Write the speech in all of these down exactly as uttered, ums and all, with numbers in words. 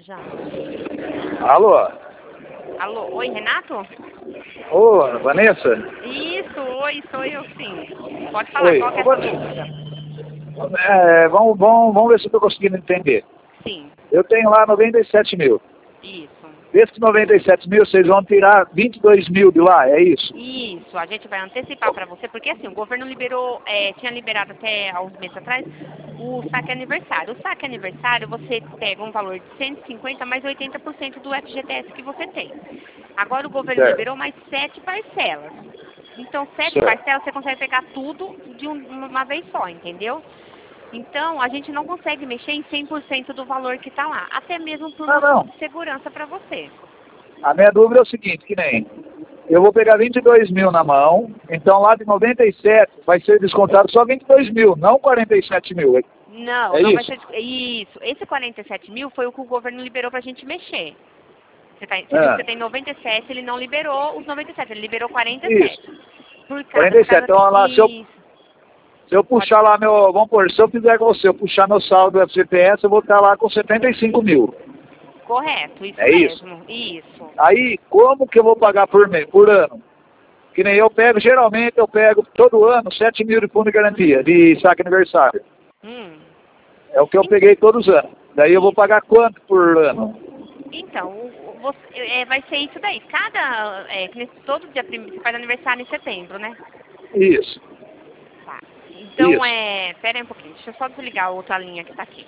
Já. Alô? Alô, oi, Renato? Ô, Vanessa? Isso, oi, sou eu sim. Pode falar, Oi. qual que é a Ô, sua Vanessa. dúvida? É, vamos, vamos, vamos ver se eu estou conseguindo entender. Sim, Eu tenho lá noventa e sete mil. isso. Desses noventa e sete mil, vocês vão tirar vinte e dois mil de lá, é isso? Isso, a gente vai antecipar para você, porque assim, o governo liberou, é, tinha liberado até há uns meses atrás, o saque aniversário. O saque aniversário, você pega um valor de cento e cinquenta mais oitenta por cento do F G T S que você tem. Agora o governo Certo. liberou mais sete parcelas. Então, sete Certo. parcelas você consegue pegar tudo de um- uma vez só, entendeu? Então, a gente não consegue mexer em cem por cento do valor que está lá, até mesmo por Não, motivo não. de segurança para você. A minha dúvida é o seguinte, que nem... Eu vou pegar vinte e dois mil na mão, então lá de noventa e sete vai ser descontado só vinte e dois mil, não quarenta e sete mil. É Não, é não vai isso? ser... Isso, esse quarenta e sete mil foi o que o governo liberou para a gente mexer. Você, tá, você disse que Ah, você tem noventa e sete, ele não liberou os noventa e sete, ele liberou quarenta e isso. sete. Por causa, quarenta por e sete. causa... Então, lá, se eu, Isso, se eu pode... puxar lá meu... Vamos pôr, se eu fizer com você, eu puxar meu saldo do F G T S, eu vou estar lá com setenta e cinco mil. Correto, isso É isso? mesmo, isso. Aí, como que eu vou pagar por mês, por ano? Que nem eu pego, geralmente eu pego todo ano sete mil de fundo de garantia, de saque aniversário. Hum. É o que eu peguei todos os anos. Daí eu vou pagar quanto por ano? Então, o- o- você, é, vai ser isso daí. Cada, é, que nesse- todo dia primeiro, você faz aniversário em setembro, né? Isso, Tá. Então, isso. é, pera aí um pouquinho, deixa eu só desligar a outra linha que tá aqui.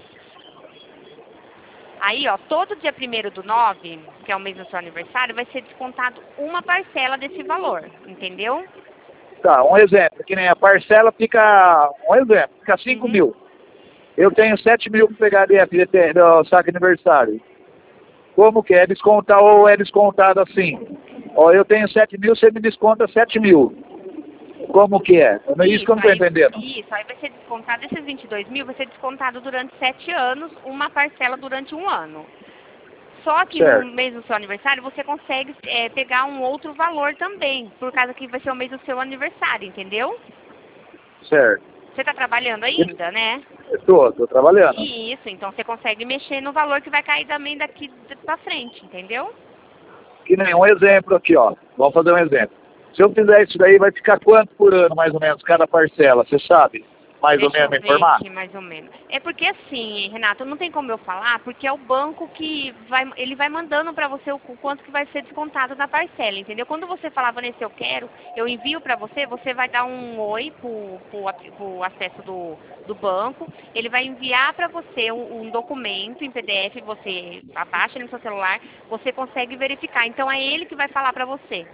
Aí, ó, todo dia primeiro do nove, que é o mês do seu aniversário, vai ser descontado uma parcela desse valor, entendeu? Tá, um exemplo, que nem a parcela fica, um exemplo, fica cinco Uhum. mil. Eu tenho sete mil para pegar de F G T do saque aniversário. Como que é descontar ou é descontado assim? Ó, eu tenho sete mil, você me desconta sete mil. Como que é? É isso que eu não estou aí, entendendo. isso, aí vai ser descontado, esses vinte e dois mil vai ser descontado durante sete anos, uma parcela durante um ano. Só que no Certo, mês do seu aniversário você consegue é, pegar um outro valor também, por causa que vai ser o mês do seu aniversário, entendeu? certo. Você está trabalhando ainda, né? Estou, estou trabalhando. Isso, então você consegue mexer no valor que vai cair também daqui pra frente, entendeu? Que nem um exemplo aqui, ó. Vamos fazer um exemplo. Se eu fizer isso daí, vai ficar quanto por ano, mais ou menos, cada parcela? Você sabe? Mais ou Deixa menos eu me ver informar? aqui mais ou menos. É porque assim, Renato, não tem como eu falar, porque é o banco que vai, ele vai mandando para você o, o quanto que vai ser descontado da parcela, entendeu? Quando você falar, Vanessa, eu quero, eu envio para você, você vai dar um oi pro, pro, ap- pro acesso do, do banco, ele vai enviar para você um, um documento em P D F, você abaixa no seu celular, você consegue verificar. Então é ele que vai falar para você.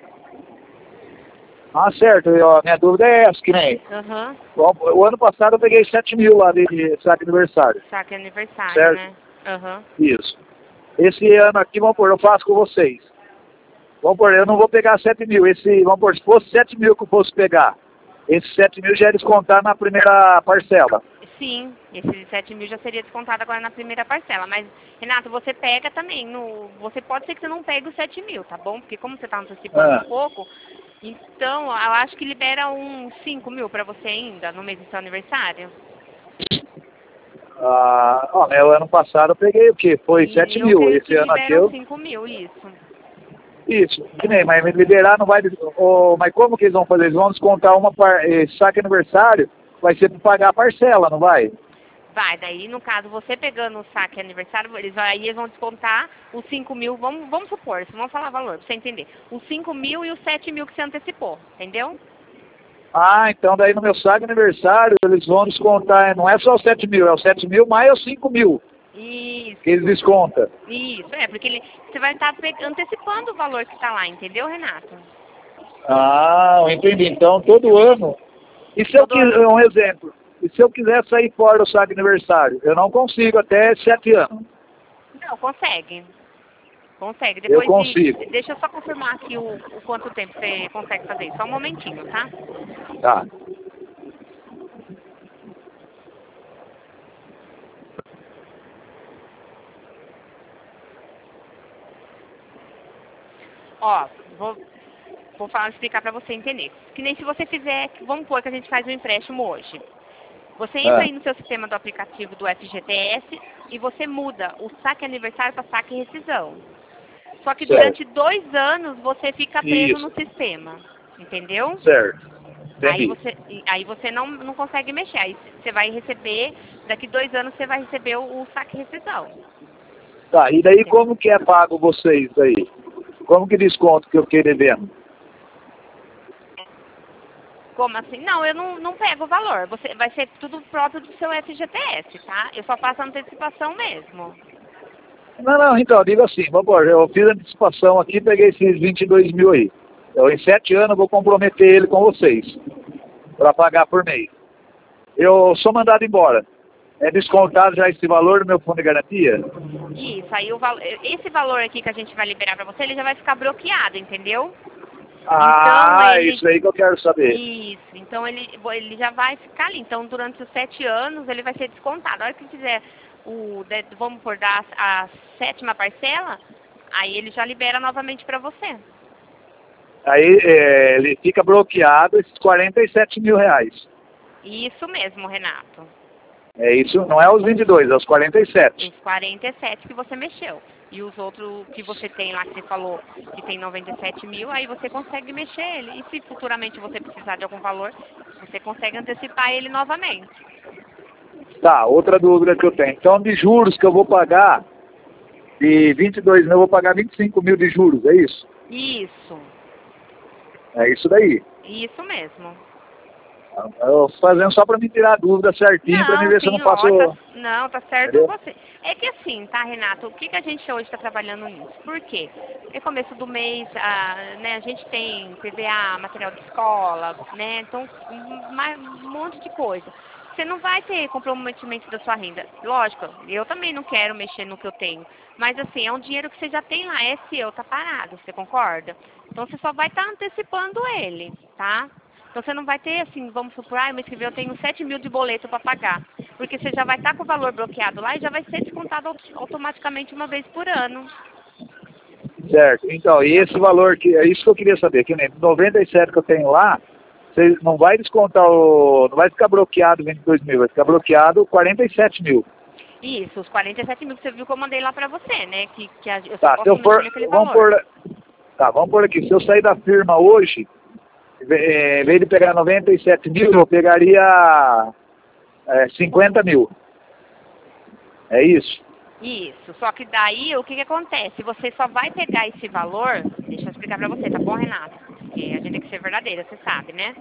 Ah, certo. E, ó, minha dúvida é essa, que nem... Aham. Bom, o ano passado eu peguei sete mil lá de saque aniversário. Saque aniversário, Certo? né? Aham. Isso. Esse ano aqui, vamos pôr, eu faço com vocês. Vamos pôr, eu não vou pegar sete mil. Esse, vamos pôr, se fosse sete mil que eu fosse pegar, esses sete mil já é descontar na primeira parcela. Sim, esses sete mil já seria descontado agora na primeira parcela. Mas, Renato, você pega também. No, você pode ser que você não pegue os sete mil, tá bom? Porque como você está antecipando um Ah, pouco, então eu acho que libera uns cinco mil para você ainda no mês do seu aniversário. ah, ó, né, o ano passado eu peguei o quê? Foi sete E eu mil. creio Esse que ano aqui liberam eu... cinco mil, isso. Isso, que nem, mas me liberar não vai... Oh, mas como que eles vão fazer? Eles vão descontar uma par... eh, saque aniversário, vai ser para pagar a parcela, não vai? Vai, daí no caso, você pegando o saque aniversário, eles, aí eles vão descontar os cinco mil, vamos, vamos supor, vamos falar valor, pra você entender. Os cinco mil e os sete mil que você antecipou, entendeu? Ah, então daí no meu saque aniversário eles vão descontar, não é só os sete mil, é os sete mil mais os cinco mil Isso, que eles descontam. isso, é, porque ele, você vai estar pe- antecipando o valor que está lá, entendeu, Renato? Ah, eu entendi. Então todo ano. E se eu Todo quiser, ano. um exemplo, e se eu quiser sair fora do saque aniversário? Eu não consigo até sete anos. Não, consegue. Consegue. Eu Depois de. consigo. Deixa eu só confirmar aqui o, o quanto tempo você consegue fazer isso. Só um momentinho, tá? Tá. Ó, vou, vou falar, explicar pra você entender. Que nem se você fizer. Vamos supor que a gente faz um empréstimo hoje. Você entra Ah. aí no seu sistema do aplicativo do F G T S e você muda o saque aniversário para saque e rescisão. Só que Certo. durante dois anos você fica preso Isso. no sistema. Entendeu? Certo. Aí Entendi. você, aí você não, não consegue mexer. Aí você vai receber, daqui dois anos você vai receber o, o saque e rescisão. Tá, e daí como que é pago vocês aí? Como que desconto que eu fiquei devendo? Como assim? Não, eu não, não pego o valor. Você, vai ser tudo próprio do seu F G T S, tá? Eu só faço a antecipação mesmo. Não, não, então, eu digo assim, vamos embora, eu fiz a antecipação aqui, peguei esses vinte e dois mil aí. Eu, em sete anos, eu vou comprometer ele com vocês, para pagar por mês. Eu sou mandado embora. É descontado já esse valor do meu fundo de garantia? Isso, aí o valo, esse valor aqui que a gente vai liberar pra você, ele já vai ficar bloqueado, entendeu? Ah, Então, é ele... isso aí que eu quero saber. Isso, então ele, ele já vai ficar ali. Então, durante os sete anos, ele vai ser descontado. A hora que fizer o, vamos por dar a, a sétima parcela, aí ele já libera novamente para você. Aí é, ele fica bloqueado esses quarenta e sete mil reais. Isso mesmo, Renato. É isso, não é os vinte e dois, é os quarenta e sete. Os quarenta e sete que você mexeu. E os outros que você tem lá, que você falou que tem noventa e sete mil, aí você consegue mexer ele. E se futuramente você precisar de algum valor, você consegue antecipar ele novamente. Tá, outra dúvida que eu tenho. Então, de juros que eu vou pagar, de vinte e dois mil, eu vou pagar vinte e cinco mil de juros, é isso? Isso. É isso daí. Isso mesmo. Eu tô fazendo só para me tirar a dúvida certinho, para me ver sim, se eu não faço... ó, tá, não, tá certo Entendeu? você. É que assim, tá, Renato, o que, que a gente hoje está trabalhando nisso? Por quê? É começo do mês, a, né, a gente tem P V A, material de escola, né, então um, mais- um monte de coisa. Você não vai ter comprometimento da sua renda. Lógico, eu também não quero mexer no que eu tenho. Mas assim, é um dinheiro que você já tem lá, é seu, tá parado, você concorda? Então você só vai estar antecipando ele, tá? Então você não vai ter assim, vamos supor, ah, mês que vem eu tenho sete mil de boleto para pagar. Porque você já vai estar com o valor bloqueado lá e já vai ser descontado auto- automaticamente uma vez por ano. Certo. Então, e esse valor, que é isso que eu queria saber, que nem noventa e sete que eu tenho lá, você não vai descontar o... não vai ficar bloqueado vinte e dois mil, vai ficar bloqueado quarenta e sete mil. Isso, os quarenta e sete mil que você viu que eu mandei lá para você, né? Que, que a, eu só Tá, se posso eu mexer for... naquele Vamos valor. por... Tá, vamos por aqui. Se eu sair da firma hoje, em vez de pegar noventa e sete mil, eu pegaria é, cinquenta mil. É isso? Isso, só que daí o que, que acontece? Você só vai pegar esse valor, deixa eu explicar pra você, tá bom, Renato? Porque a gente tem que ser verdadeira, você sabe, né?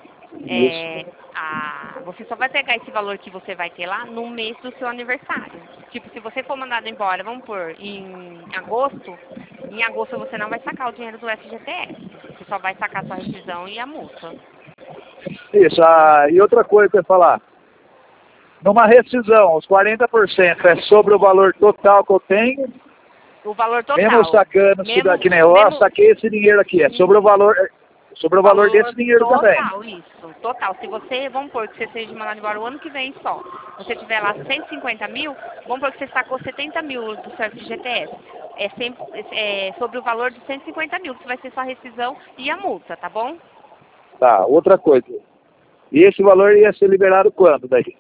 É, Isso. a, você só vai pegar esse valor que você vai ter lá no mês do seu aniversário. Tipo, se você for mandado embora, vamos por em agosto, em agosto você não vai sacar o dinheiro do F G T S. Você só vai sacar a sua rescisão e a multa. Isso. Ah, e outra coisa que eu ia falar. Numa rescisão, os quarenta por cento é sobre o valor total que eu tenho, O valor total. mesmo sacando isso Mesmo, daqui, né? Eu mesmo, saquei esse dinheiro aqui, é sobre o valor, sobre o valor, desse dinheiro total, também. isso, total. Se você, vamos supor que você seja mandado embora o ano que vem só, você tiver lá cento e cinquenta mil, vamos supor que você sacou setenta mil do seu F G T S. É, sempre, é sobre o valor de cento e cinquenta mil, que vai ser só a rescisão e a multa, tá bom? Tá, outra coisa. E esse valor ia ser liberado quando daí?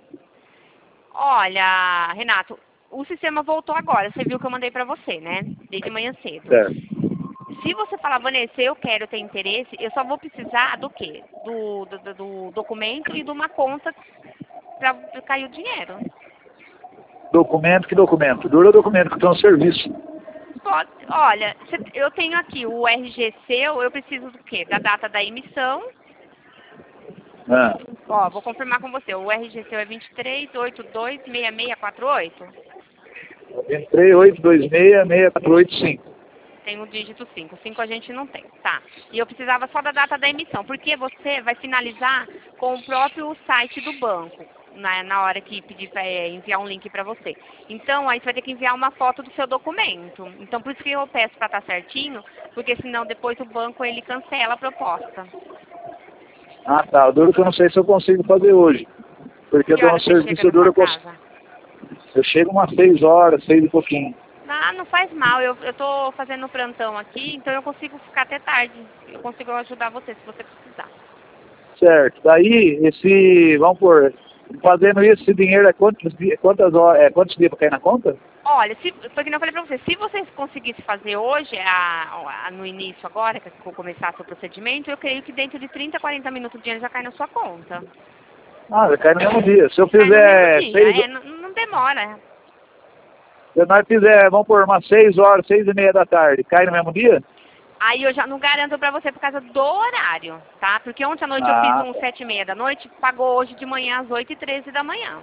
Olha, Renato, o sistema voltou agora, você viu que eu mandei pra você, né? Desde manhã cedo. Certo. Se você falar, Vanessa, eu quero ter interesse, eu só vou precisar do quê? Do, do, do- do documento e de uma conta para cair o dinheiro. Documento, que documento? Dura documento, que eu tenho um serviço. Pode, olha, cê- eu tenho aqui o R G seu, eu preciso do quê? Da data da emissão. Ah, Ó, vou confirmar com você. O R G seu é vinte e três, oitenta e dois, sessenta e seis quarenta e oito? três oito dois seis seis quatro oito cinco. Tem o dígito cinco. cinco a gente não tem. Tá. E eu precisava só da data da emissão, porque você vai finalizar com o próprio site do banco, na, na hora que pedir para enviar um link para você. Então, aí você vai ter que enviar uma foto do seu documento. Então, por isso que eu peço para estar certinho, porque senão depois o banco ele cancela a proposta. Ah, tá. O duro que eu não sei se eu consigo fazer hoje. Porque eu Que tô hora no você serviço chega na duro, sua eu, cons... casa? eu chego umas seis horas, seis e pouquinho. Ah, não faz mal. Eu, eu tô fazendo plantão aqui, então eu consigo ficar até tarde. Eu consigo ajudar você se você precisar. Certo. Daí, esse, vamos por, Fazendo isso, esse dinheiro é quantos dias, quantas horas, é, quantos dias para cair na conta? Olha, se, foi que eu falei pra você, se você conseguisse fazer hoje, a, a, no início agora, que eu vou começar seu procedimento, eu creio que dentro de trinta, quarenta minutos o dinheiro já cai na sua conta. Ah, vai cair no mesmo dia. Se eu Cai fizer no mesmo dia, seis, é, não, não demora. se nós fizer, vamos por umas seis horas, seis e meia da tarde, cai no mesmo dia? Aí eu já não garanto pra você por causa do horário, tá? Porque ontem à noite eu Ah, fiz um sete e meia da noite, pagou hoje de manhã às oito e treze da manhã.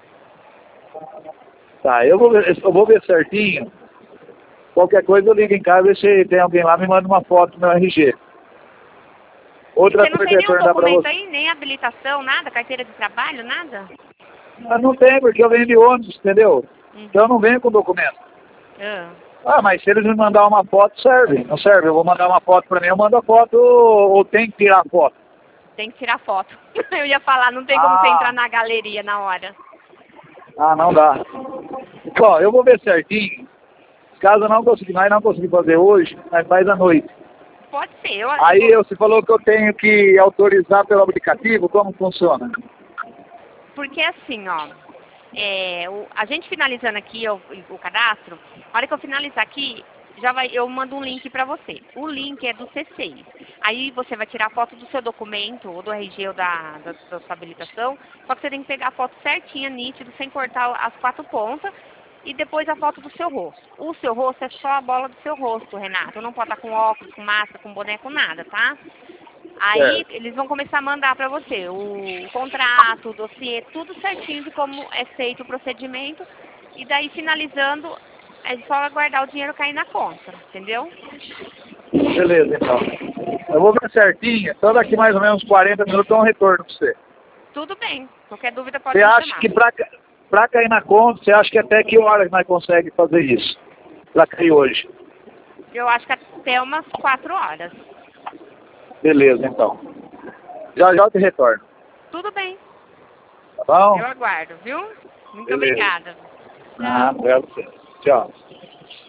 tá, eu vou ver, eu vou ver certinho. Qualquer coisa eu ligo em casa e se tem alguém lá, me manda uma foto do meu R G. Outra Você não coisa tem que eu ia nenhum perguntar pra documento você. aí, nem habilitação, nada, carteira de trabalho, nada? Mas não tem, porque eu venho de ônibus, entendeu? Uhum. Então eu não venho com documento. Ah. Ah, mas se eles me mandar uma foto, serve. Não serve, eu vou mandar uma foto pra mim, eu mando a foto ou, ou tem que tirar a foto? Tem que tirar foto. Eu ia falar, não tem como você Ah, entrar na galeria na hora. ah, não dá. Ó, eu vou ver certinho. Caso eu não conseguir, nós não conseguir fazer hoje, nós faz à noite. Pode ser. Eu, Aí eu, você falou que eu tenho que autorizar pelo aplicativo, como funciona? porque assim, ó, é, o, a gente finalizando aqui o, o cadastro, a hora que eu finalizar aqui, já vai, eu mando um link pra você. O link é do C seis. Aí você vai tirar a foto do seu documento, ou do R G ou da, da, da sua habilitação, só que você tem que pegar a foto certinha, nítido, sem cortar as quatro pontas, e depois a foto do seu rosto. O seu rosto é só a bola do seu rosto, Renato. Não pode estar com óculos, com máscara, com boneco, nada, tá? Aí Certo. eles vão começar a mandar pra você o contrato, o dossiê, tudo certinho de como é feito o procedimento. E daí finalizando, é só aguardar o dinheiro cair na conta, entendeu? Beleza, então. Eu vou ver certinho, então daqui mais ou menos quarenta minutos eu dou um retorno pra você. Tudo bem. Qualquer dúvida pode Você me acha chamar. que pra, ca- pra cair na conta, você acha que até que horas nós conseguimos fazer isso? Pra cair hoje. Eu acho que até umas quatro horas. Beleza, então. Já já eu te retorno. Tudo bem. Tá bom? Eu aguardo, viu? Muito Beleza. obrigada. Ah, obrigado a você. Tchau.